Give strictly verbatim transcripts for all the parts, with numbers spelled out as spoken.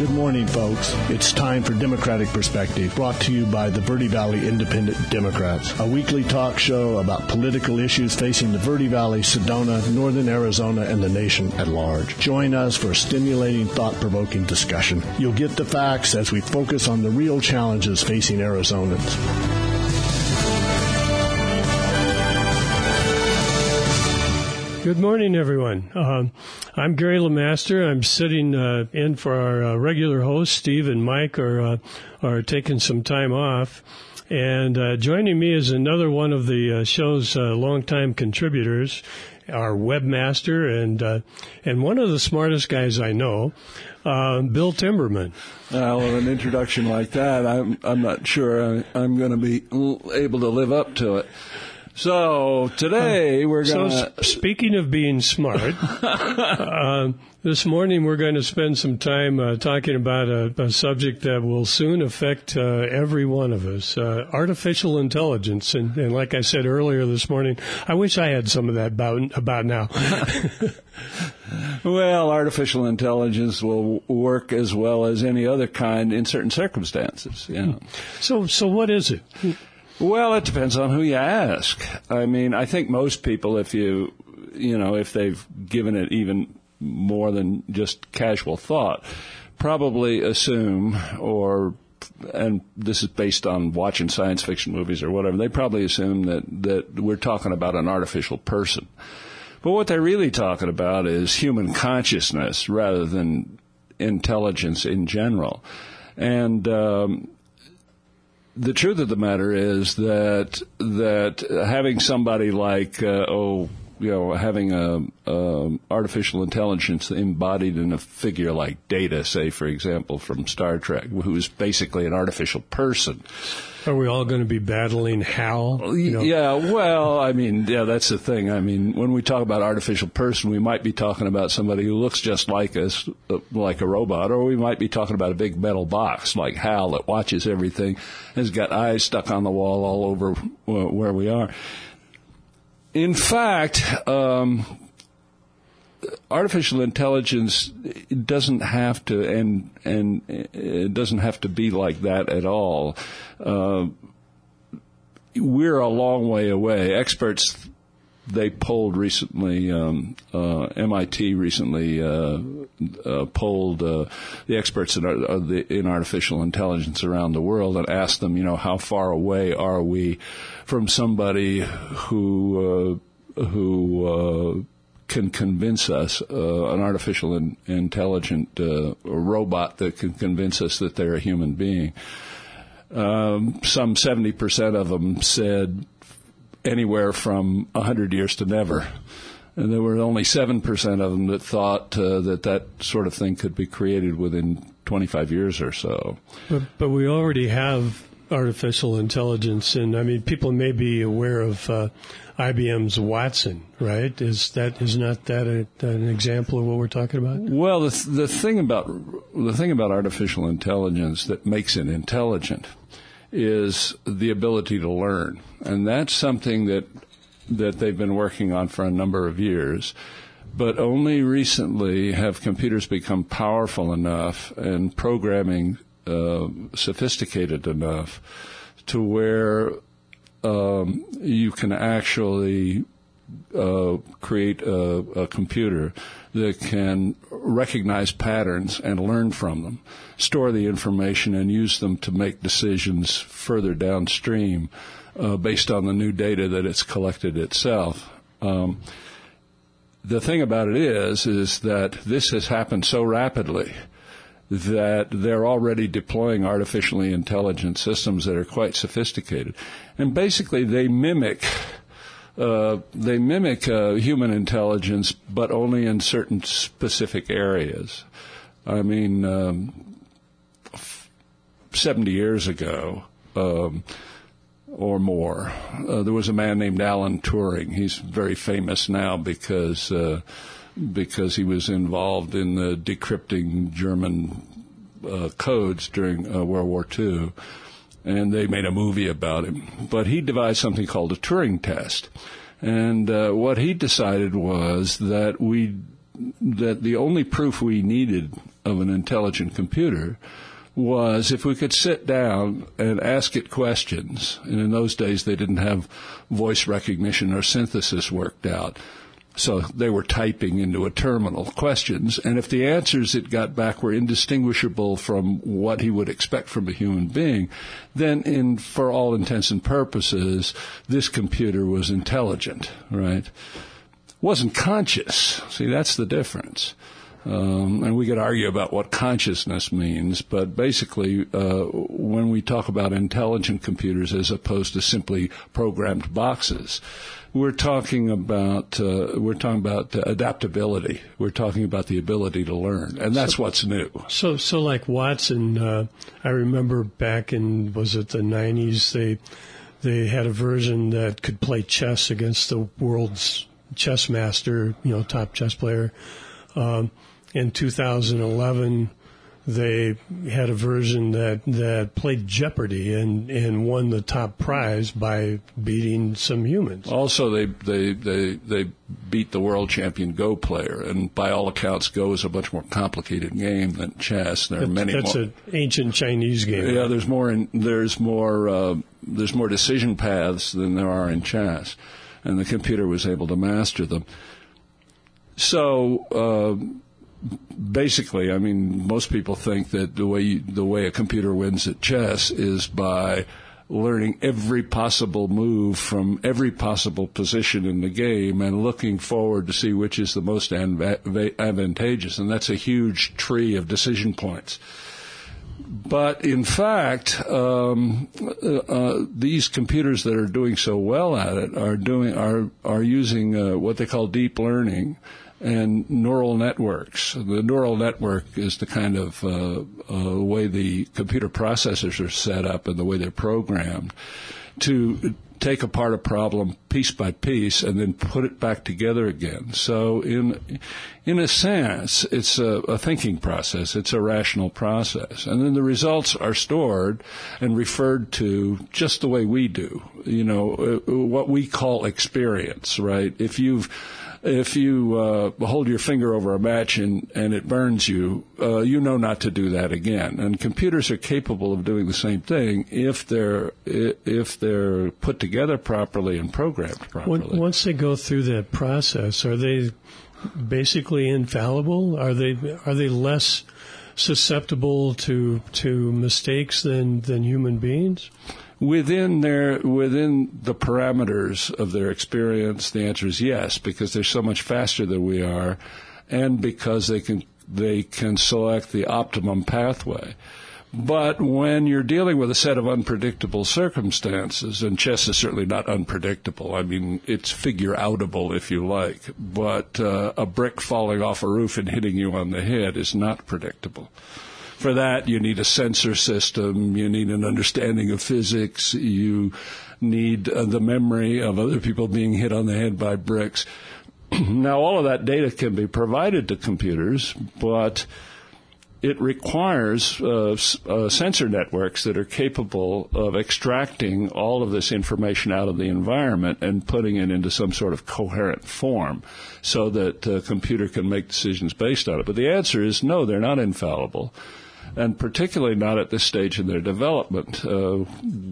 Good morning, folks. It's time for Democratic Perspective, brought to you by the Verde Valley Independent Democrats, a weekly talk show about political issues facing the Verde Valley, Sedona, Northern Arizona, and the nation at large. Join us for a stimulating, thought-provoking discussion. You'll get the facts as we focus on the real challenges facing Arizonans. Good morning, everyone. Uh, I'm Gary LeMaster. I'm sitting uh, in for our uh, regular host. Steve and Mike are uh, are taking some time off. And uh, joining me is another one of the uh, show's uh, longtime contributors, our webmaster, and uh, and one of the smartest guys I know, uh, Bill Timberman. Well, with an introduction like that, I'm I'm not sure I, I'm going to be able to live up to it. So today we're going to... So sp- speaking of being smart, uh, this morning we're going to spend some time uh, talking about a, a subject that will soon affect uh, every one of us, uh, artificial intelligence. And, and like I said earlier this morning, I wish I had some of that about, about now. Well, artificial intelligence will work as well as any other kind in certain circumstances. Yeah. So, so what is it? Well, it depends on who you ask. I mean, I think most people, if you, you know, if they've given it even more than just casual thought, probably assume, or, and this is based on watching science fiction movies or whatever, they probably assume that, that we're talking about an artificial person. But what they're really talking about is human consciousness rather than intelligence in general. And, um, the truth of the matter is that that having somebody like uh, oh you know having a, a artificial intelligence embodied in a figure like Data, say for example from Star Trek, who is basically an artificial person. Are we all going to be battling Hal? You know? Yeah, well, I mean, yeah, that's the thing. I mean, when we talk about artificial person, we might be talking about somebody who looks just like us, uh, like a robot, or we might be talking about a big metal box like Hal that watches everything, has got eyes stuck on the wall all over uh, where we are. In fact, um, artificial intelligence doesn't have to, and and it doesn't have to be like that at all. Uh, we're a long way away. Experts, they polled recently, um, uh, M I T recently uh, uh, polled uh, the experts in, uh, the, in artificial intelligence around the world and asked them, you know, how far away are we from somebody who uh, who uh, can convince us, uh, an artificial in, intelligent uh, robot that can convince us that they're a human being. Um, some seventy percent of them said anywhere from one hundred years to never. And there were only seven percent of them that thought uh, that that sort of thing could be created within twenty-five years or so. But, but we already have artificial intelligence, and I mean, people may be aware of uh, I B M's Watson, right? Is that is not that a, an example of what we're talking about? Well, the the thing about the thing about artificial intelligence that makes it intelligent is the ability to learn, and that's something that that they've been working on for a number of years. But only recently have computers become powerful enough and programming uh, sophisticated enough to where um, you can actually uh, create a, a computer that can recognize patterns and learn from them, store the information, and use them to make decisions further downstream uh, based on the new data that it's collected itself. Um, the thing about it is, is that this has happened so rapidly that they're already deploying artificially intelligent systems that are quite sophisticated. And basically they mimic uh, they mimic uh, human intelligence, but only in certain specific areas. I mean, um, seventy years ago, um, or more, uh, there was a man named Alan Turing. He's very famous now because uh, because he was involved in the decrypting German uh, codes during uh, World War Two, and they made a movie about him. But he devised something called a Turing test, and uh, what he decided was that we that the only proof we needed of an intelligent computer was if we could sit down and ask it questions. And in those days, they didn't have voice recognition or synthesis worked out. So they were typing into a terminal questions. And if the answers it got back were indistinguishable from what he would expect from a human being, then in for all intents and purposes, this computer was intelligent, right? Wasn't conscious. See, that's the difference. Um, and we could argue about what consciousness means, but basically, uh, when we talk about intelligent computers as opposed to simply programmed boxes, we're talking about uh, we're talking about uh, adaptability. We're talking about the ability to learn, and that's so, what's new. So, so like Watson, uh, I remember back in was it the nineties? They they had a version that could play chess against the world's chess master, you know, top chess player. Um, In two thousand eleven, they had a version that, that played Jeopardy and, and won the top prize by beating some humans. Also, they, they, they, they beat the world champion Go player, and by all accounts, Go is a much more complicated game than chess. There are that's, many that's more. That's an ancient Chinese game. Yeah, there's more. In, there's more. Uh, there's more decision paths than there are in chess, and the computer was able to master them. So. Uh, Basically, I mean, most people think that the way you, the way a computer wins at chess is by learning every possible move from every possible position in the game and looking forward to see which is the most advantageous, and that's a huge tree of decision points. But in fact, um, uh, these computers that are doing so well at it are doing are are using uh, what they call deep learning and neural networks. The neural network is the kind of uh, uh, way the computer processors are set up and the way they're programmed to take apart a problem piece by piece and then put it back together again. So in in a sense, it's a, a thinking process. It's a rational process. And then the results are stored and referred to just the way we do, you know, uh, what we call experience, right? If you've If you uh, hold your finger over a match and, and it burns you, uh, you know not to do that again. And computers are capable of doing the same thing if they're if they're put together properly and programmed properly. Once they go through that process, are they basically infallible? Are they are they less susceptible to to mistakes than than human beings? Within their within the parameters of their experience, the answer is yes, because they're so much faster than we are, and because they can they can select the optimum pathway. But when you're dealing with a set of unpredictable circumstances, and chess is certainly not unpredictable. I mean, it's figure-outable, if you like. But uh, a brick falling off a roof and hitting you on the head is not predictable. For that, you need a sensor system, you need an understanding of physics, you need uh, the memory of other people being hit on the head by bricks. Now, all of that data can be provided to computers, but it requires uh, uh, sensor networks that are capable of extracting all of this information out of the environment and putting it into some sort of coherent form so that a computer can make decisions based on it. But the answer is no, they're not infallible, and particularly not at this stage in their development. Uh,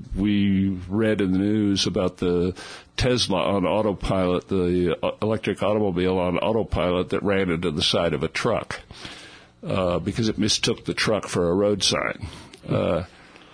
we read in the news about the Tesla on autopilot, the electric automobile on autopilot that ran into the side of a truck. Uh, because it mistook the truck for a road sign. Uh,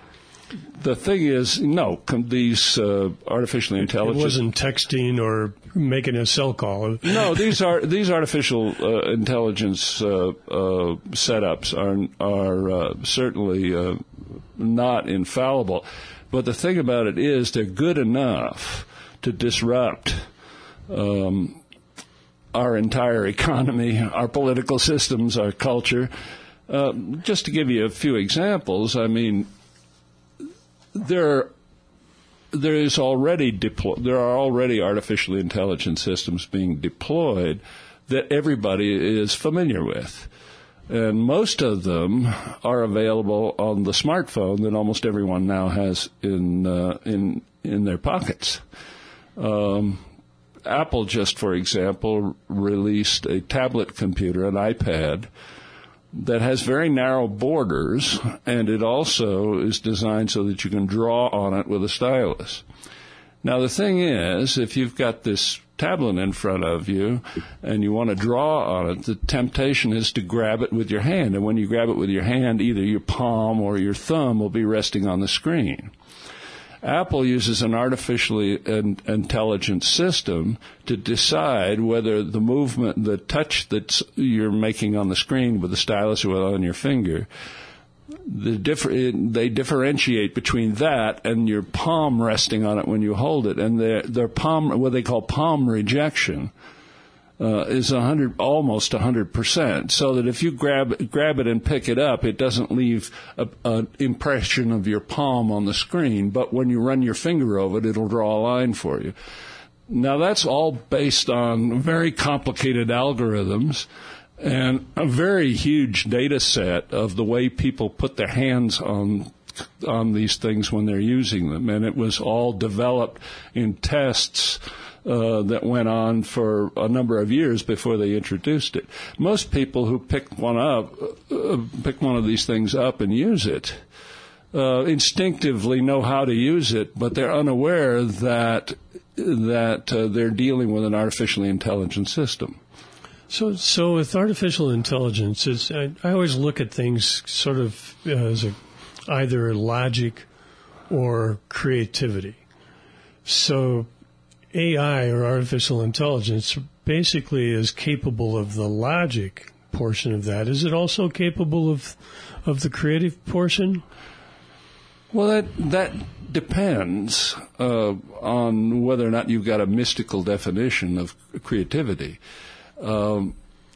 the thing is, no, com- these uh, artificial intelligence... It wasn't texting or making a cell call. No, these are these artificial uh, intelligence uh, uh, setups are are uh, certainly uh, not infallible. But the thing about it is, they're good enough to disrupt Um, our entire economy, our political systems, our culture. Uh, just to give you a few examples, I mean, there there is already deplo- there are already artificial intelligence systems being deployed that everybody is familiar with, and most of them are available on the smartphone that almost everyone now has in uh, in in their pockets. Um, Apple just, for example, released a tablet computer, an iPad, that has very narrow borders, and it also is designed so that you can draw on it with a stylus. Now, the thing is, if you've got this tablet in front of you and you want to draw on it, the temptation is to grab it with your hand. And when you grab it with your hand, either your palm or your thumb will be resting on the screen. Apple uses an artificially in, intelligent system to decide whether the movement, the touch that you're making on the screen with the stylus or on your finger, the differ, they differentiate between that and your palm resting on it when you hold it. And their, their palm, what they call palm rejection, uh, is a hundred, almost a hundred percent. So that if you grab grab it and pick it up, it doesn't leave an impression of your palm on the screen. But when you run your finger over it, it'll draw a line for you. Now that's all based on very complicated algorithms and a very huge data set of the way people put their hands on on these things when they're using them. And it was all developed in tests uh, that went on for a number of years before they introduced it. Most people who pick one up, uh, pick one of these things up and use it, uh, instinctively know how to use it, but they're unaware that that uh, they're dealing with an artificially intelligent system. So, so with artificial intelligence, it's, I, I always look at things sort of as a, either logic or creativity. So, A I or artificial intelligence basically is capable of the logic portion of that. Is it also capable of of the creative portion? Well, that that depends uh, on whether or not you've got a mystical definition of creativity. Um,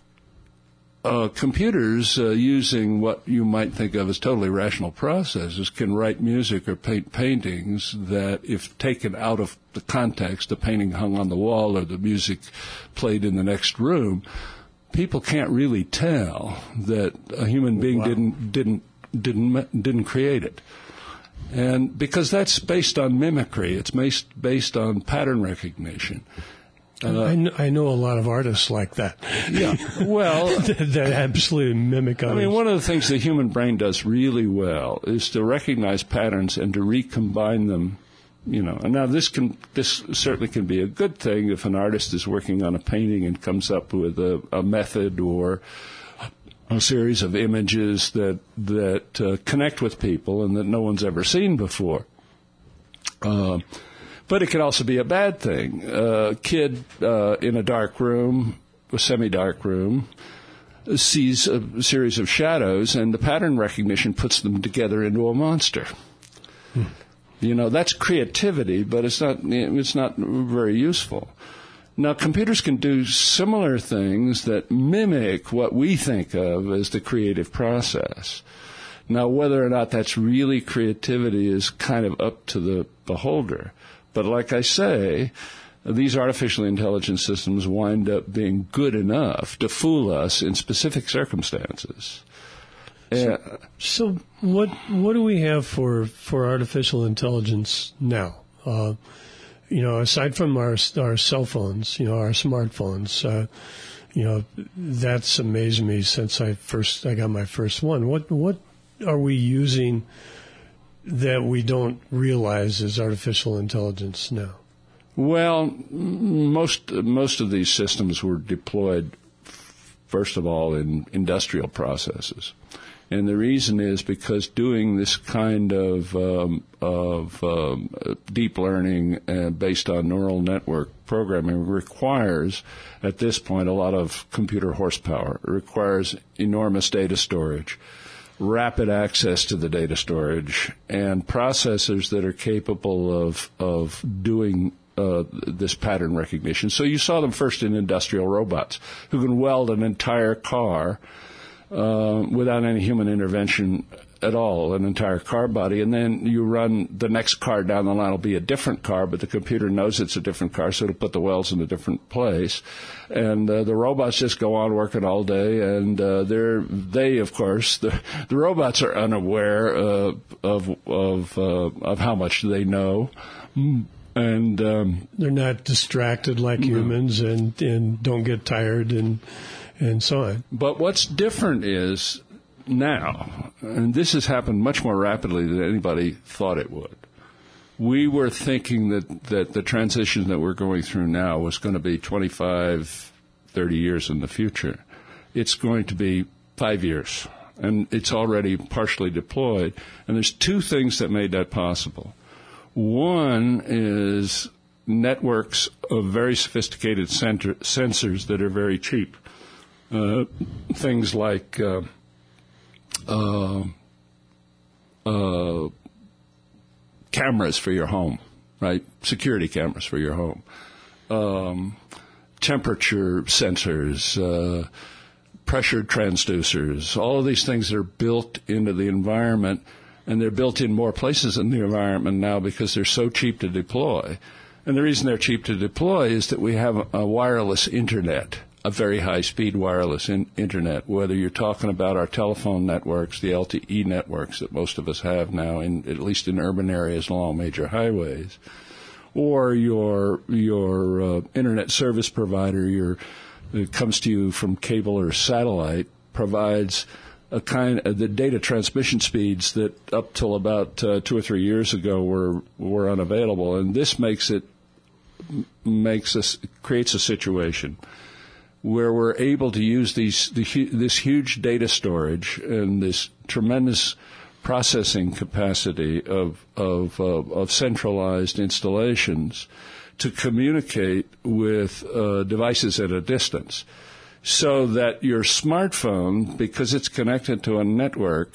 uh, computers uh, using what you might think of as totally rational processes can write music or paint paintings that, if taken out of the context, the painting hung on the wall or the music played in the next room, people can't really tell that a human being wow. didn't didn't didn't didn't create it. And because that's based on mimicry, it's based based on pattern recognition. Uh, I, know, I know a lot of artists like that. Yeah, well, that, that absolutely mimic others. I mean, one of the things the human brain does really well is to recognize patterns and to recombine them. You know, and now this can this certainly can be a good thing if an artist is working on a painting and comes up with a, a method or a series of images that that uh, connect with people and that no one's ever seen before. Uh, But it can also be a bad thing. A kid uh, in a dark room, a semi-dark room, sees a series of shadows, and the pattern recognition puts them together into a monster. Hmm. You know, that's creativity, but it's not it's not very useful. Now, computers can do similar things that mimic what we think of as the creative process. Now, whether or not that's really creativity is kind of up to the beholder. But like I say, these artificial intelligence systems wind up being good enough to fool us in specific circumstances. So, uh, so what what do we have for, for artificial intelligence now? Uh, you know, aside from our our cell phones, you know, our smartphones, uh, you know, that's amazed me since I first I got my first one. What what are we using that we don't realize is artificial intelligence now? Well, most most of these systems were deployed, first of all, in industrial processes. And the reason is because doing this kind of um, of um, deep learning uh, based on neural network programming requires, at this point, a lot of computer horsepower. It requires enormous data storage, rapid access to the data storage, and processors that are capable of of doing uh, this pattern recognition. So you saw them first in industrial robots who can weld an entire car uh, without any human intervention at all, an entire car body, and then you run the next car down the line. It'll be a different car, but the computer knows it's a different car, so it'll put the welds in a different place. And uh, the robots just go on working all day, and uh, they're they, of course, the the robots are unaware uh, of of uh, of how much they know, and um, they're not distracted like humans, and and don't get tired and. and so on. But what's different is now, and this has happened much more rapidly than anybody thought it would. We were thinking that, that the transition that we're going through now was going to be twenty-five, thirty years in the future. It's going to be five years, and it's already partially deployed. And there's two things that made that possible. One is networks of very sophisticated center, sensors that are very cheap. Uh, things like uh, uh, uh, cameras for your home, right? Security cameras for your home. Um, temperature sensors, uh, pressure transducers, all of these things that are built into the environment, and they're built in more places in the environment now because they're so cheap to deploy. And the reason they're cheap to deploy is that we have a wireless internet, a very high-speed wireless in- internet, whether you're talking about our telephone networks, the L T E networks that most of us have now, in, at least in urban areas along major highways, or your your uh, internet service provider, your that comes to you from cable or satellite, provides a kind of the data transmission speeds that up till about uh, two or three years ago were were unavailable, and this makes it makes us creates a situation where we're able to use these the, this huge data storage and this tremendous processing capacity of of uh, of centralized installations to communicate with uh, devices at a distance, so that your smartphone, because it's connected to a network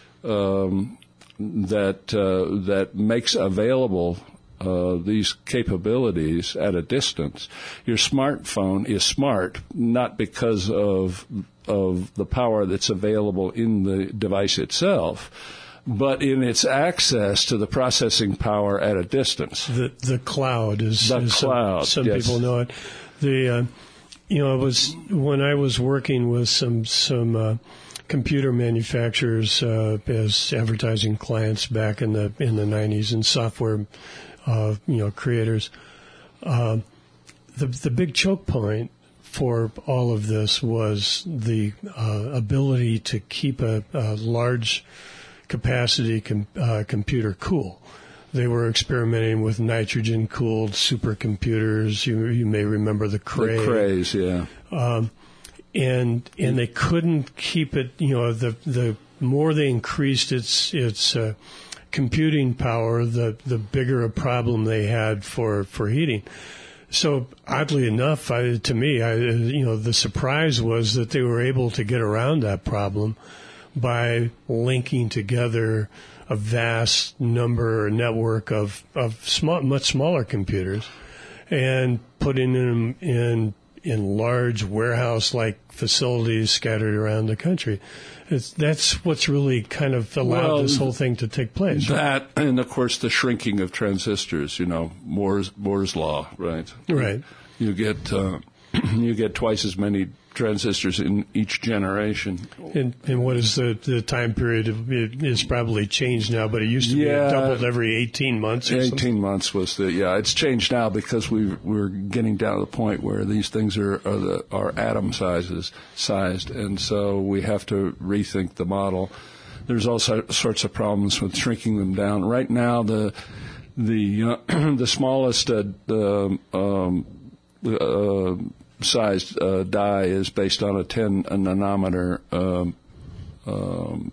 um, that uh, that makes available uh, these capabilities at a distance, your smartphone is smart not because of of the power that's available in the device itself, but in its access to the processing power at a distance. The the cloud is, the is cloud, some, some yes. people know it. The uh, you know, it was when I was working with some some uh, computer manufacturers uh, as advertising clients back in the in the nineties, and software uh, you know creators. Uh, the the big choke point for all of this was the uh, ability to keep a, a large capacity com- uh, computer cool. They were experimenting with nitrogen-cooled supercomputers. You, you may remember the Cray. The Crays, yeah. Um, and and they couldn't keep it. You know, the the more they increased its its uh, computing power, the the bigger a problem they had for, for heating. So oddly enough, I, to me, I, you know, the surprise was that they were able to get around that problem by linking together a vast number or network of, of small, much smaller computers and putting them in in large warehouse-like facilities scattered around the country. It's, that's what's really kind of allowed well, this whole thing to take place. That, right? And of course the shrinking of transistors, you know, Moore's, Moore's law, right? Right. You get, uh, you get twice as many transistors in each generation. And, and what is the, the time period? Of, it is probably changed now, but it used to be yeah, it doubled every eighteen months or eighteen something. months was the, yeah, it's changed now because we we're getting down to the point where these things are, are, the, are atom sizes, sized, and so we have to rethink the model. There's all sorts of problems with shrinking them down. Right now, the, the, uh, the smallest, uh, um, uh, sized uh, die is based on a ten nanometer um, um,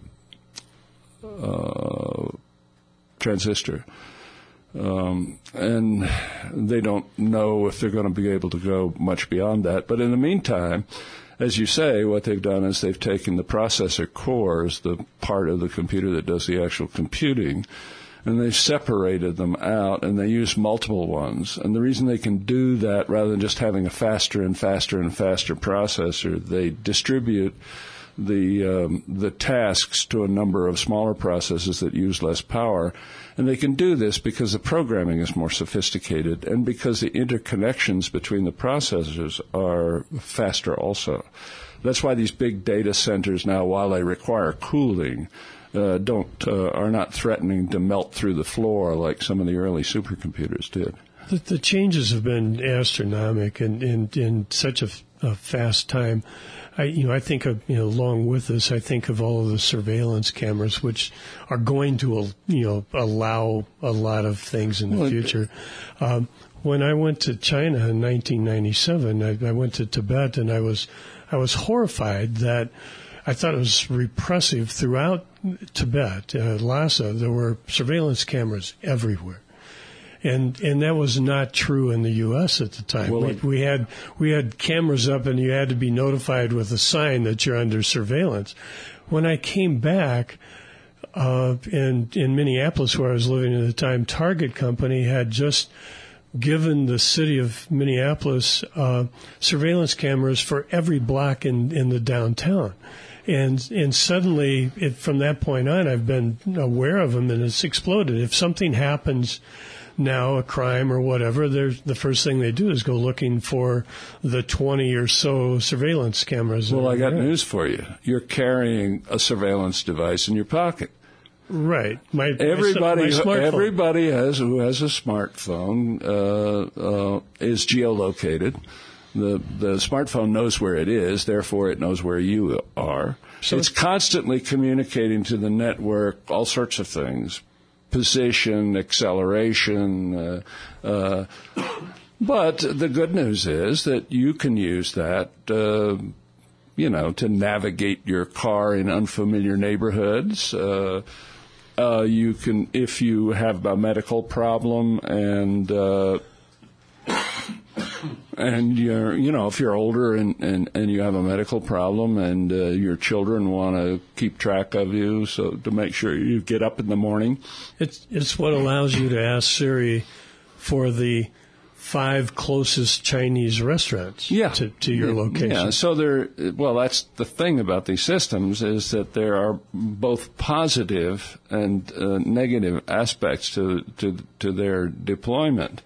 uh, transistor. Um, and they don't know if they're going to be able to go much beyond that. But in the meantime, as you say, what they've done is they've taken the processor cores, the part of the computer that does the actual computing, and they've separated them out, and they use multiple ones. And the reason they can do that, rather than just having a faster and faster and faster processor, they distribute the um, the tasks to a number of smaller processes that use less power. And they can do this because the programming is more sophisticated and because the interconnections between the processors are faster also. That's why these big data centers now, while they require cooling, Uh, don't uh, are not threatening to melt through the floor like some of the early supercomputers did. The, the changes have been astronomical in, in, in such a a fast time. I, you know, I think of, you know, along with this, I think of all of the surveillance cameras, which are going to, you know, allow a lot of things in the well, future. Um, when I went to China in nineteen ninety-seven, I, I went to Tibet, and I was, I was horrified that I thought it was repressive throughout Tibet, uh, Lhasa. There were surveillance cameras everywhere. And and that was not true in the U S at the time. Well, we, we had we had cameras up, and you had to be notified with a sign that you're under surveillance. When I came back uh, in in Minneapolis, where I was living at the time, Target Company had just given the city of Minneapolis uh, surveillance cameras for every block in, in the downtown. And and suddenly, it, from that point on, I've been aware of them, and it's exploded. If something happens now, a crime or whatever, there's the first thing they do is go looking for the twenty or so surveillance cameras. Well, I got there. News for you. You're carrying a surveillance device in your pocket. Right. My, everybody, my, my everybody has who has a smartphone uh, uh, is geolocated. The the smartphone knows where it is, therefore it knows where you are. So it's constantly communicating to the network all sorts of things. Position, acceleration, uh, uh, but the good news is that you can use that, uh, you know, to navigate your car in unfamiliar neighborhoods. Uh, uh, you can, if you have a medical problem and uh, and you're, you know, if you're older and, and, and you have a medical problem and uh, your children want to keep track of you, so to make sure you get up in the morning. It's it's what allows you to ask Siri for the five closest Chinese restaurants yeah. to, to your location. Yeah, so there, well, that's the thing about these systems is that there are both positive and uh, negative aspects to, to, to their deployment.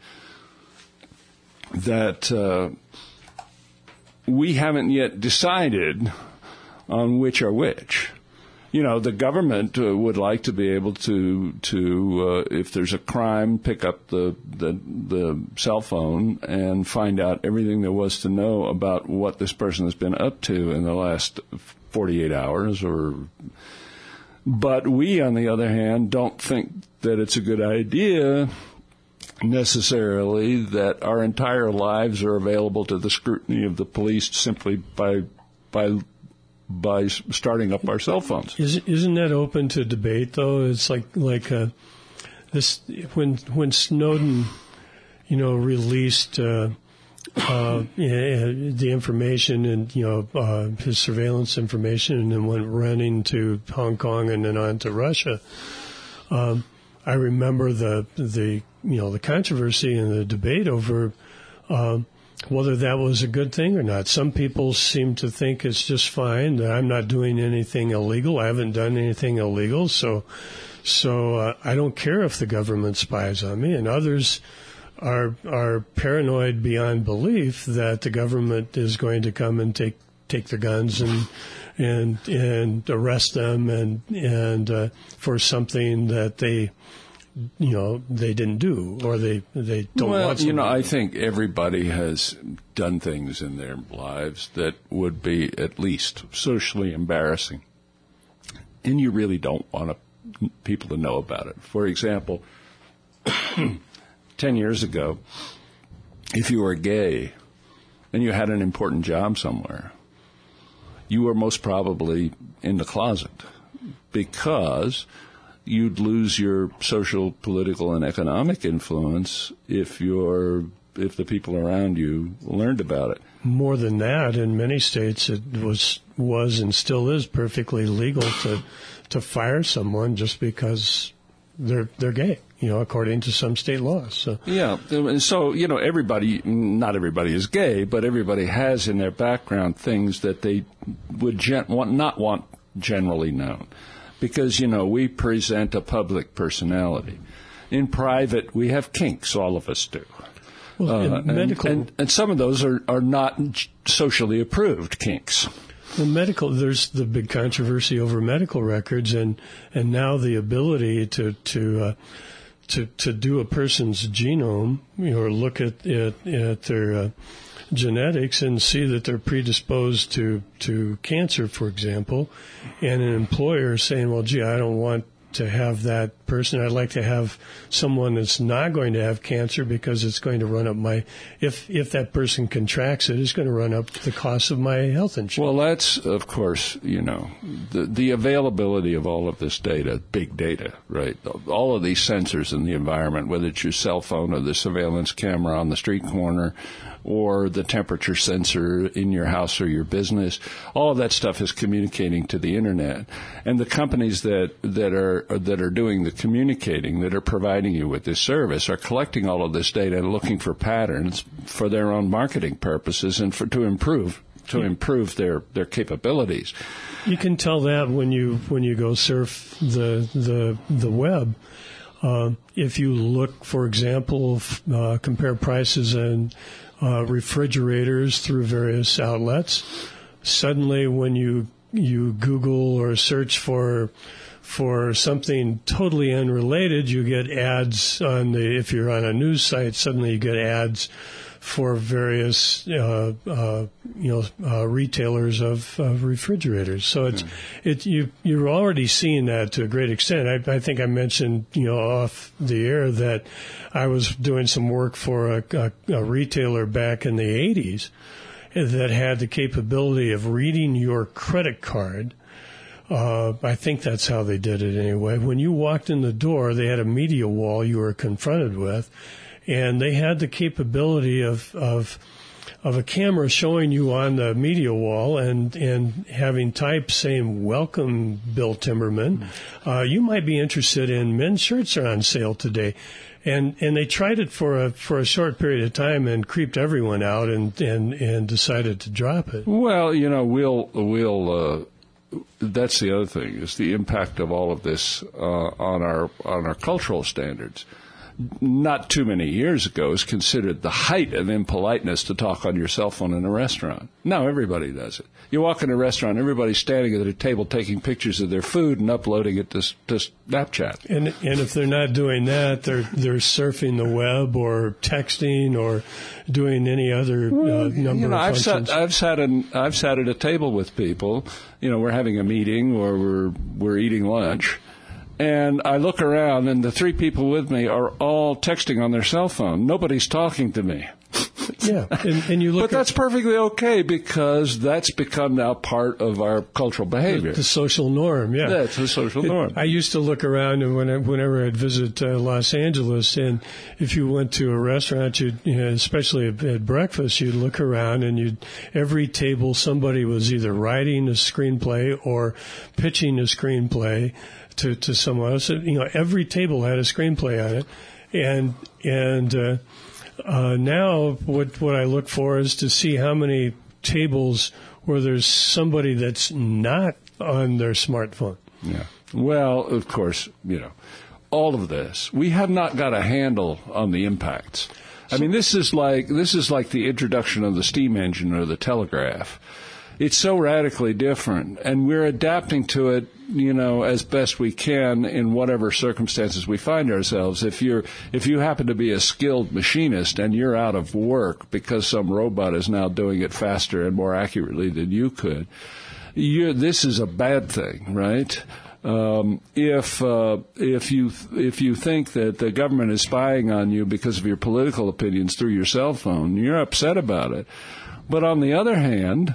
That uh, we haven't yet decided on which are which. You know, the government uh, would like to be able to, to uh, if there's a crime, pick up the, the the cell phone and find out everything there was to know about what this person has been up to in the last forty-eight hours. Or, but we, on the other hand, don't think that it's a good idea necessarily that our entire lives are available to the scrutiny of the police simply by by by starting up our cell phones. Isn't isn't that open to debate though? It's like like uh, this when when Snowden, you know, released uh, uh, the information and you know uh, his surveillance information, and then went running to Hong Kong and then on to Russia. Um, I remember the the you know the controversy and the debate over uh, whether that was a good thing or not. Some people seem to think it's just fine, that I'm not doing anything illegal. I haven't done anything illegal, so so uh, I don't care if the government spies on me. And others are are paranoid beyond belief that the government is going to come and take take their guns and and and arrest them and and uh, for something that they. You know, they didn't do, or they they don't well, want. Well, you know, I think everybody has done things in their lives that would be at least socially embarrassing, and you really don't want to, people to know about it. For example, ten years ago, if you were gay and you had an important job somewhere, you were most probably in the closet because you'd lose your social, political, and economic influence if you're if the people around you learned about it. More than that, in many states, it was was and still is perfectly legal to to fire someone just because they're they're gay. You know, according to some state laws. So. Yeah, and so you know, everybody, not everybody is gay, but everybody has in their background things that they would gen- want, not want generally known. Because, you know, we present a public personality. In private, we have kinks, all of us do. Well, uh, medical, and, and, and some of those are, are not socially approved kinks. Well, medical, there's the big controversy over medical records, and, and now the ability to to uh, to to do a person's genome, you know, or look at at, at their uh, genetics and see that they're predisposed to, to cancer, for example, and an employer saying, well, gee, I don't want to have that person. I'd like to have someone that's not going to have cancer because it's going to run up my, if if that person contracts it, it's going to run up the cost of my health insurance. Well, that's, of course, you know, the, the availability of all of this data, big data, right? All of these sensors in the environment, whether it's your cell phone or the surveillance camera on the street corner or the temperature sensor in your house or your business, all of that stuff is communicating to the internet. And the companies that, that are that are doing the communicating, that are providing you with this service, are collecting all of this data and looking for patterns for their own marketing purposes and for to improve to improve their, their capabilities. You can tell that when you when you go surf the the the web. Uh, if you look, for example, uh, compare prices in uh, refrigerators through various outlets, suddenly when you you Google or search for for something totally unrelated, you get ads on the, if you're on a news site, suddenly you get ads for various, uh, uh, you know, uh, retailers of, of refrigerators. So it's, mm. it, you, you're already seeing that to a great extent. I, I think I mentioned, you know, off the air that I was doing some work for a, a, a retailer back in the eighties that had the capability of reading your credit card. Uh, I think that's how they did it anyway. When you walked in the door, they had a media wall you were confronted with, and they had the capability of of of a camera showing you on the media wall and, and having type saying, "Welcome, Bill Timmerman. Uh, you might be interested in men's shirts are on sale today." And and they tried it for a for a short period of time and creeped everyone out and, and, and decided to drop it. Well, you know, we'll we'll. Uh That's the other thing, is the impact of all of this uh, on our on our cultural standards. Not too many years ago, it was considered the height of impoliteness to talk on your cell phone in a restaurant. Now everybody does it. You walk in a restaurant, everybody's standing at a table taking pictures of their food and uploading it to, to Snapchat. And and if they're not doing that, they're they're surfing the web or texting or doing any other well, uh, number you know, of I've functions. Sat, I've sat in, I've sat at a table with people. You know, we're having a meeting or we're we're eating lunch. And I look around, and the three people with me are all texting on their cell phone. Nobody's talking to me. Yeah, and, and you look. But that's perfectly okay because that's become now part of our cultural behavior. The, the social norm, yeah. That's the social norm. It, I used to look around, and when I, whenever I'd visit uh, Los Angeles, and if you went to a restaurant, you'd, you know, especially at, at breakfast, you'd look around, and you'd every table somebody was either writing a screenplay or pitching a screenplay to to someone else. You know, every table had a screenplay on it, and and. Uh, Uh, now, what what I look for is to see how many tables where there's somebody that's not on their smartphone. Yeah. Well, of course, you know, all of this, we have not got a handle on the impacts. I mean, this is like this is like the introduction of the steam engine or the telegraph. It's so radically different, and we're adapting to it, you know, as best we can in whatever circumstances we find ourselves. If you're, if you happen to be a skilled machinist and you're out of work because some robot is now doing it faster and more accurately than you could, you're, this is a bad thing, right? Um, if uh, if you if you think that the government is spying on you because of your political opinions through your cell phone, you're upset about it. But on the other hand,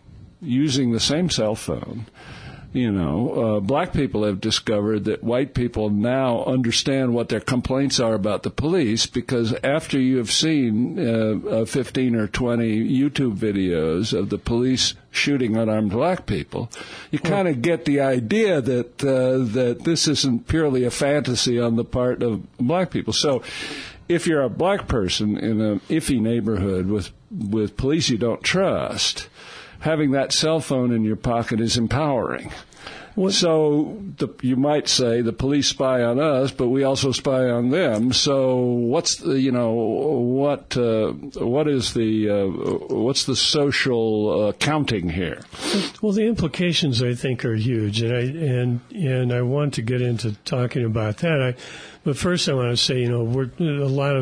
using the same cell phone, you know, uh, black people have discovered that white people now understand what their complaints are about the police because after you have seen uh, uh, fifteen or twenty YouTube videos of the police shooting unarmed black people, you kind of get the idea that uh, that this isn't purely a fantasy on the part of black people. So if you're a black person in an iffy neighborhood with, with police you don't trust, having that cell phone in your pocket is empowering. What? So the, you might say the police spy on us, but we also spy on them. So what's the, you know, what uh, what is the uh, what's the social uh, counting here? Well, the implications I think are huge, and I and and I want to get into talking about that. I, but first I want to say, you know, we're a lot of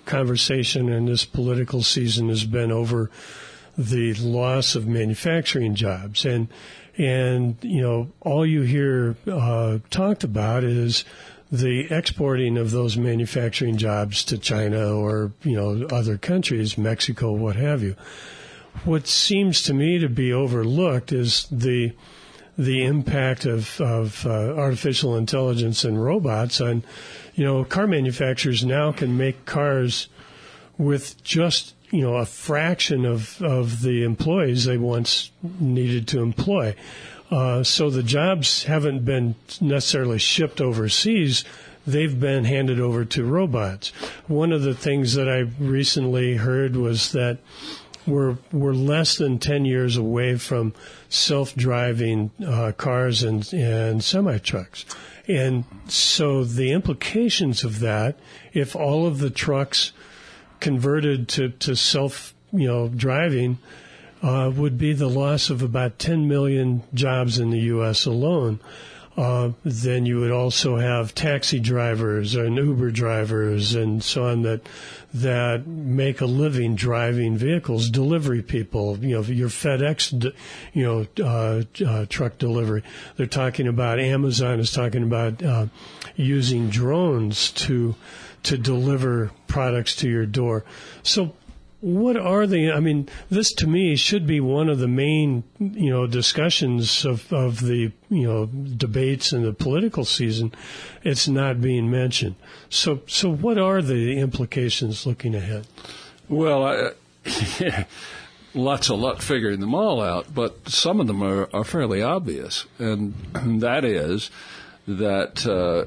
conversation in this political season has been over the loss of manufacturing jobs. And, and you know, all you hear uh, talked about is the exporting of those manufacturing jobs to China or, you know, other countries, Mexico, what have you. What seems to me to be overlooked is the the impact of, of uh, artificial intelligence and robots on, you know, car manufacturers now can make cars with just, you know, a fraction of, of the employees they once needed to employ. Uh, so the jobs haven't been necessarily shipped overseas. They've been handed over to robots. One of the things that I recently heard was that we're, we're less than ten years away from self-driving uh, cars and, and semi-trucks. And so the implications of that, if all of the trucks converted to, to self, you know, driving, uh, would be the loss of about ten million jobs in the U S alone. Uh, then you would also have taxi drivers and Uber drivers and so on that that make a living driving vehicles, delivery people, you know, your FedEx, you know, uh, uh, truck delivery. They're talking about, Amazon is talking about uh, using drones to to deliver products to your door. So what are the, I mean, this to me should be one of the main, you know, discussions of, of the, you know, debates in the political season. It's not being mentioned. So, so what are the implications looking ahead? Well, I, yeah, lots of luck figuring them all out, but some of them are, are fairly obvious. And that is that, uh,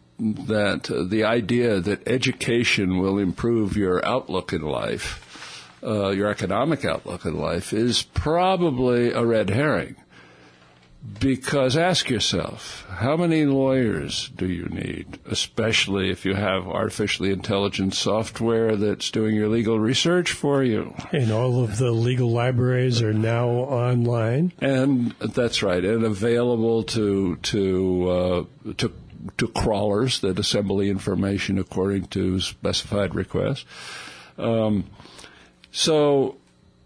that uh, the idea that education will improve your outlook in life, Uh, your economic outlook in life, is probably a red herring. Because ask yourself, how many lawyers do you need, especially if you have artificially intelligent software that's doing your legal research for you? And all of the legal libraries are now online. And that's right, and available to to uh, to to crawlers that assemble the information according to specified requests. Um, So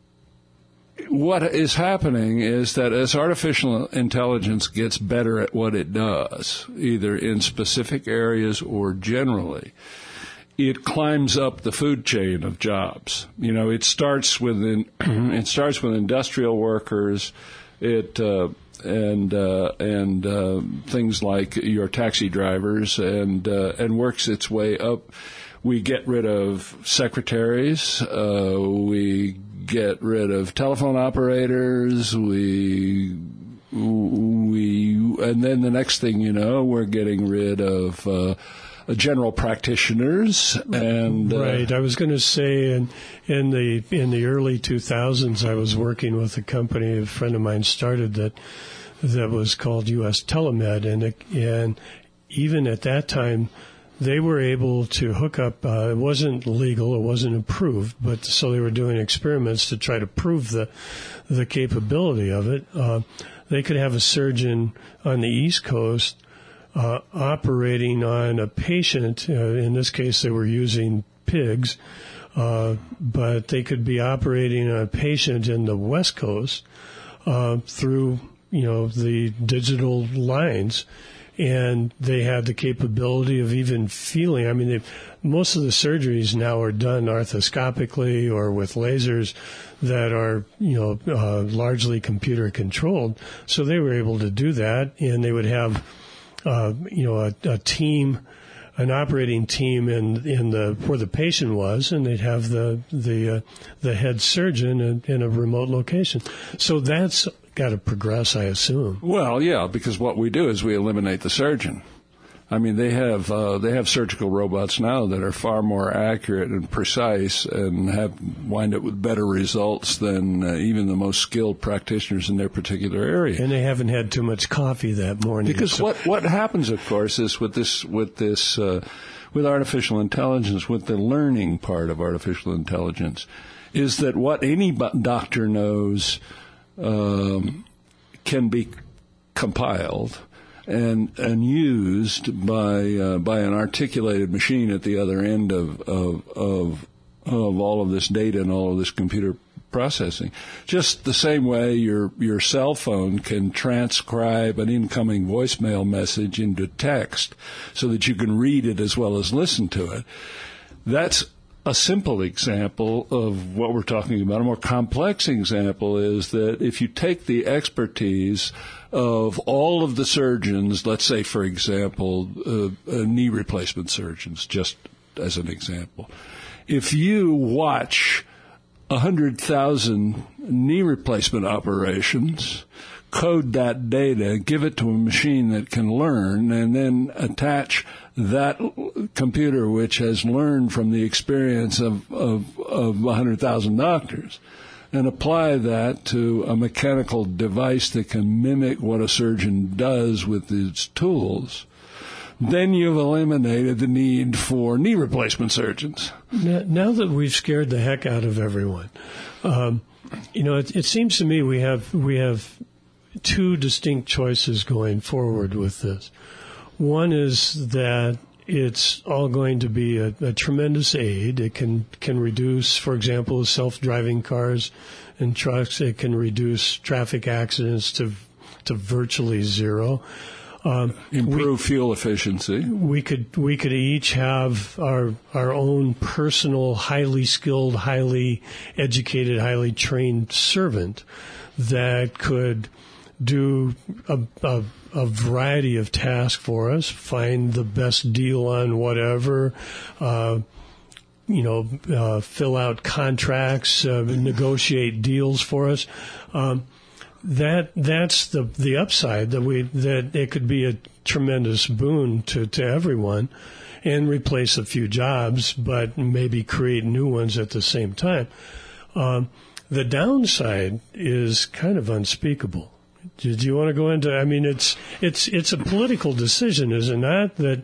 what is happening is that as artificial intelligence gets better at what it does, either in specific areas or generally, it climbs up the food chain of jobs. You know, it starts with in, it starts with industrial workers, it uh, and uh, and uh, things like your taxi drivers, and uh, and works its way up. We get rid of secretaries, uh, we get rid of telephone operators, we, we, and then the next thing you know, we're getting rid of, uh, general practitioners and, uh, right. I was going to say in, in the, in the early two thousands, I was working with a company a friend of mine started that, that was called U S Telemed, and, it, and even at that time, they were able to hook up, uh, it wasn't legal, it wasn't approved, but so they were doing experiments to try to prove the the capability of it. Uh, they could have a surgeon on the East Coast uh, operating on a patient. Uh, in this case, they were using pigs, uh, but they could be operating on a patient in the West Coast uh, through, you know, the digital lines. And they had the capability of even feeling. I mean, most of the surgeries now are done arthroscopically or with lasers that are, you know, uh, largely computer controlled. So they were able to do that, and they would have, uh, you know, a, a team, an operating team in in the where the patient was, and they'd have the the uh, the head surgeon in, in a remote location. So that's got to progress, I assume. Well, yeah, because what we do is we eliminate the surgeon. I mean, they have uh, they have surgical robots now that are far more accurate and precise and have wind up with better results than uh, even the most skilled practitioners in their particular area. And they haven't had too much coffee that morning. Because so. what what happens, of course, is with this with this uh, with artificial intelligence, with the learning part of artificial intelligence, is that what any doctor knows Um, can be compiled and and used by uh, by an articulated machine at the other end of of, of of all of this data and all of this computer processing. Just the same way your your cell phone can transcribe an incoming voicemail message into text so that you can read it as well as listen to it. That's a simple example of what we're talking about. A more complex example is that if you take the expertise of all of the surgeons, let's say, for example, uh, uh, knee replacement surgeons, just as an example, if you watch one hundred thousand knee replacement operations, code that data, give it to a machine that can learn, and then attach that computer which has learned from the experience of, of, of one hundred thousand doctors, and apply that to a mechanical device that can mimic what a surgeon does with its tools, then you've eliminated the need for knee replacement surgeons. Now, now that we've scared the heck out of everyone, um, you know, it, it seems to me we have we have two distinct choices going forward with this. One is that it's all going to be a, a tremendous aid. It can can reduce, for example, self-driving cars and trucks. It can reduce traffic accidents to to virtually zero. Um, Improve we, fuel efficiency. We could we could each have our our own personal, highly skilled, highly educated, highly trained servant that could do a, a, a variety of tasks for us, find the best deal on whatever, uh, you know, uh, fill out contracts, uh, negotiate deals for us. Um, that that's the the upside, that we that it could be a tremendous boon to, to everyone, and replace a few jobs, but maybe create new ones at the same time. Um, the downside is kind of unspeakable. Did you want to go into? I mean, it's it's it's a political decision, is it not? That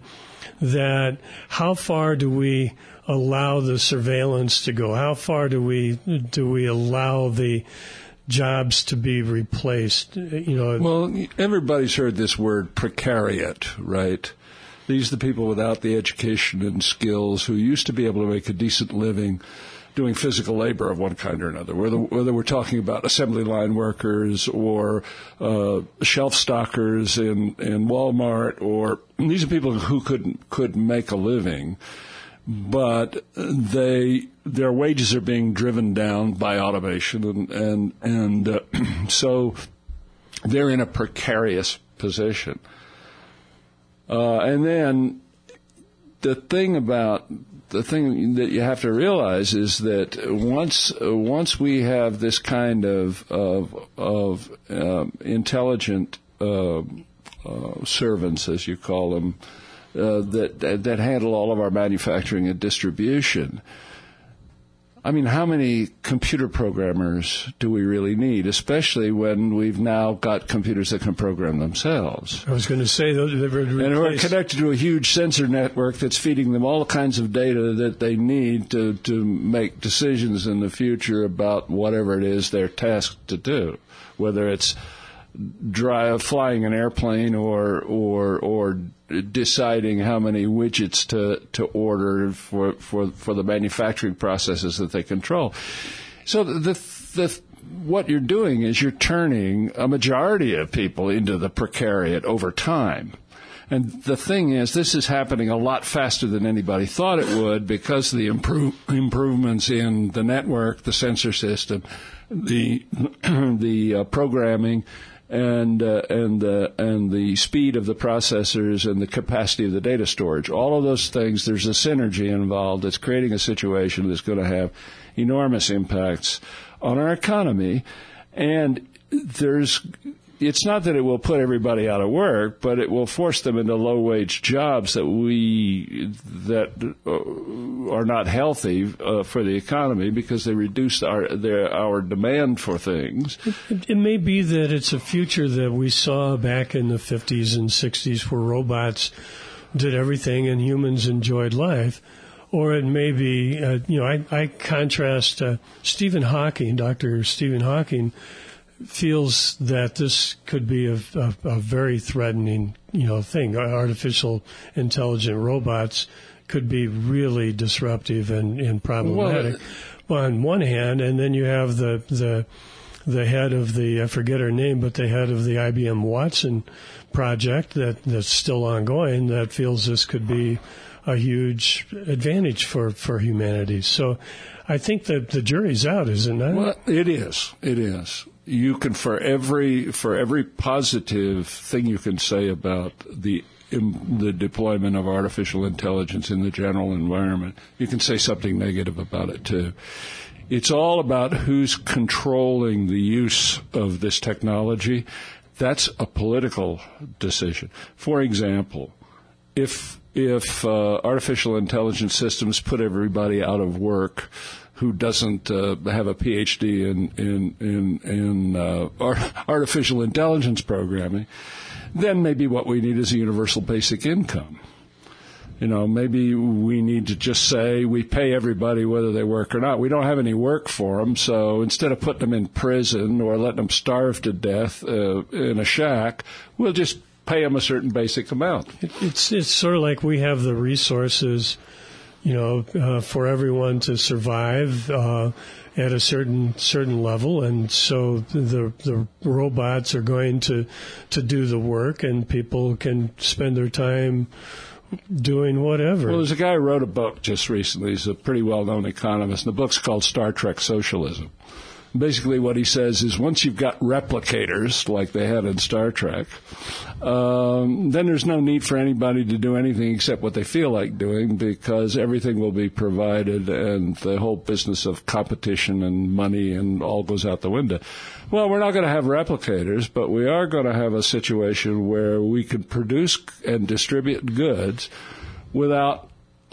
that how far do we allow the surveillance to go? How far do we do we allow the jobs to be replaced? You know. Well, everybody's heard this word precariat, right? These are the people without the education and skills who used to be able to make a decent living doing physical labor of one kind or another, whether, whether we're talking about assembly line workers or uh, shelf stockers in, in Walmart, or these are people who could could make a living, but they their wages are being driven down by automation, and and and uh, so they're in a precarious position. Uh, and then the thing about The thing that you have to realize is that once once we have this kind of of, of uh, intelligent uh, uh, servants, as you call them, uh, that that handle all of our manufacturing and distribution, I mean, how many computer programmers do we really need, especially when we've now got computers that can program themselves? I was going to say, those are and who are connected to a huge sensor network that's feeding them all kinds of data that they need to, to make decisions in the future about whatever it is they're tasked to do, whether it's drive, flying an airplane or or or deciding how many widgets to, to order for, for for the manufacturing processes that they control. So the the what you're doing is you're turning a majority of people into the precariat over time. And the thing is, this is happening a lot faster than anybody thought it would, because of the improve, improvements in the network, the sensor system, the the uh, programming, and uh, and the and the speed of the processors and the capacity of the data storage. All of those things, there's a synergy involved that's creating a situation that's going to have enormous impacts on our economy. And there's it's not that it will put everybody out of work, but it will force them into low-wage jobs that we that are not healthy uh, for the economy, because they reduce our their, our demand for things. It, it may be that it's a future that we saw back in the fifties and sixties, where robots did everything and humans enjoyed life. Or it may be, uh, you know, I, I contrast uh, Stephen Hawking, Doctor Stephen Hawking, feels that this could be a, a, a very threatening, you know, thing. Artificial intelligent robots could be really disruptive and, and problematic well, on one hand, and then you have the the the head of the, I forget her name, but the head of the I B M Watson project that, that's still ongoing that feels this could be a huge advantage for, for humanity. So I think that the jury's out, isn't it? Well, it is. It is. You can, for every for every positive thing you can say about the in the deployment of artificial intelligence in the general environment, you can say something negative about it too. It's all about who's controlling the use of this technology. That's a political decision. For example, if if uh, artificial intelligence systems put everybody out of work who doesn't uh, have a P H D in in in, in uh, artificial intelligence programming, then maybe what we need is a universal basic income. You know, maybe we need to just say we pay everybody whether they work or not. We don't have any work for them, so instead of putting them in prison or letting them starve to death uh, in a shack, we'll just pay them a certain basic amount. It's it's sort of like we have the resources, you know, uh, for everyone to survive uh, at a certain certain level, and so the the robots are going to to do the work, and people can spend their time doing whatever. Well, there's a guy who wrote a book just recently. He's a pretty well-known economist, and the book's called Star Trek Socialism. Basically what he says is once you've got replicators, like they had in Star Trek, um, then there's no need for anybody to do anything except what they feel like doing, because everything will be provided and the whole business of competition and money and all goes out the window. Well, we're not going to have replicators, but we are going to have a situation where we can produce and distribute goods without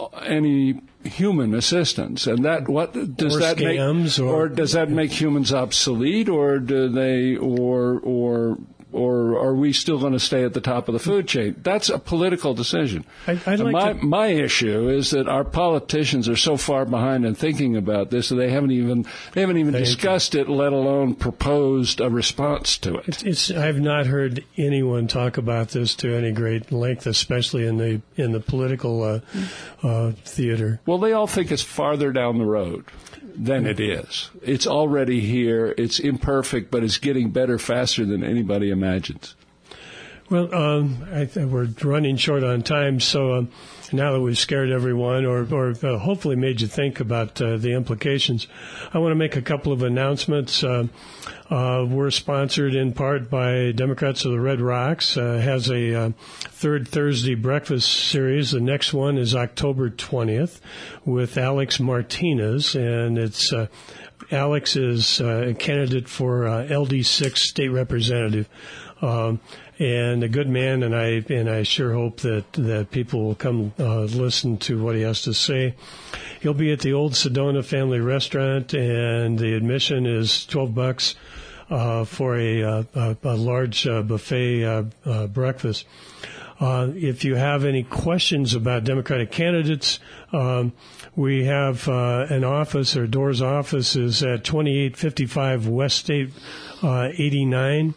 any human assistance, and that what does or that make, or, or does that make humans obsolete, or do they, or or or are we still going to stay at the top of the food chain? That's a political decision. I, I'd like my to... my issue is that our politicians are so far behind in thinking about this that they haven't even they haven't even Thank discussed you. it, let alone proposed a response to it. It's, it's I've not heard anyone talk about this to any great length, especially in the in the political uh, uh, theater. Well, they all think it's farther down the road than it is. It's already here. It's imperfect, but it's getting better faster than anybody imagines. Well, um, I th- we're running short on time, so um, now that we've scared everyone or, or uh, hopefully made you think about uh, the implications, I want to make a couple of announcements. Uh, uh, we're sponsored in part by Democrats of the Red Rocks, uh, has a uh, third Thursday breakfast series. The next one is October twentieth with Alex Martinez, and it's uh, Alex is uh, a candidate for uh, L D six state representative. Um, and a good man, and I and I sure hope that, that people will come uh, listen to what he has to say. He'll be at the Old Sedona Family Restaurant, and the admission is twelve bucks uh, for a, uh, a, a large uh, buffet uh, uh, breakfast. Uh, if you have any questions about Democratic candidates, um, we have uh, an office, or Door's office is at twenty-eight fifty-five West State uh, eighty-nine.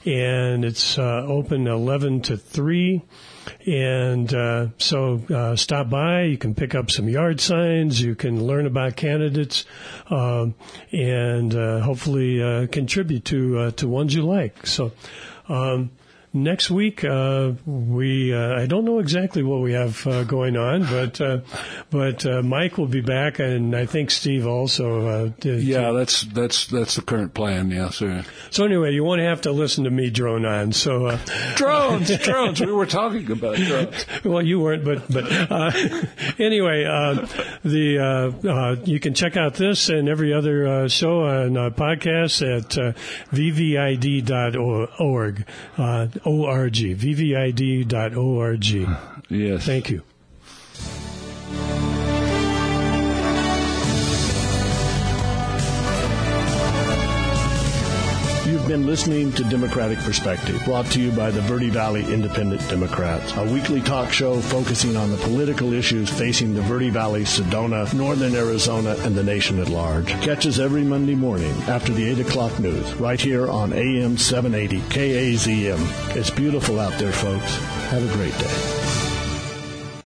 And it's uh, open eleven to three. And uh, so uh, stop by. You can pick up some yard signs. You can learn about candidates uh, and uh, hopefully uh, contribute to uh, to ones you like. So um, next week, uh, we uh, I don't know exactly what we have uh, going on, but uh, but uh, Mike will be back, and I think Steve also. Uh, did, yeah, that's that's that's the current plan. Yes, sir. So anyway, you won't have to listen to me drone on. So uh, drones, drones. We were talking about drones. Well, you weren't, but but uh, anyway, uh, the uh, uh, you can check out this and every other uh, show on uh, podcast at uh, v v i d dot org. Uh, O R G, v v i d dot org. Yes. Thank you. You've been listening to Democratic Perspective, brought to you by the Verde Valley Independent Democrats, a weekly talk show focusing on the political issues facing the Verde Valley, Sedona, northern Arizona, and the nation at large. Catch us every Monday morning after the eight o'clock news, right here on A M seven eighty K A Z M. It's beautiful out there, folks. Have a great day.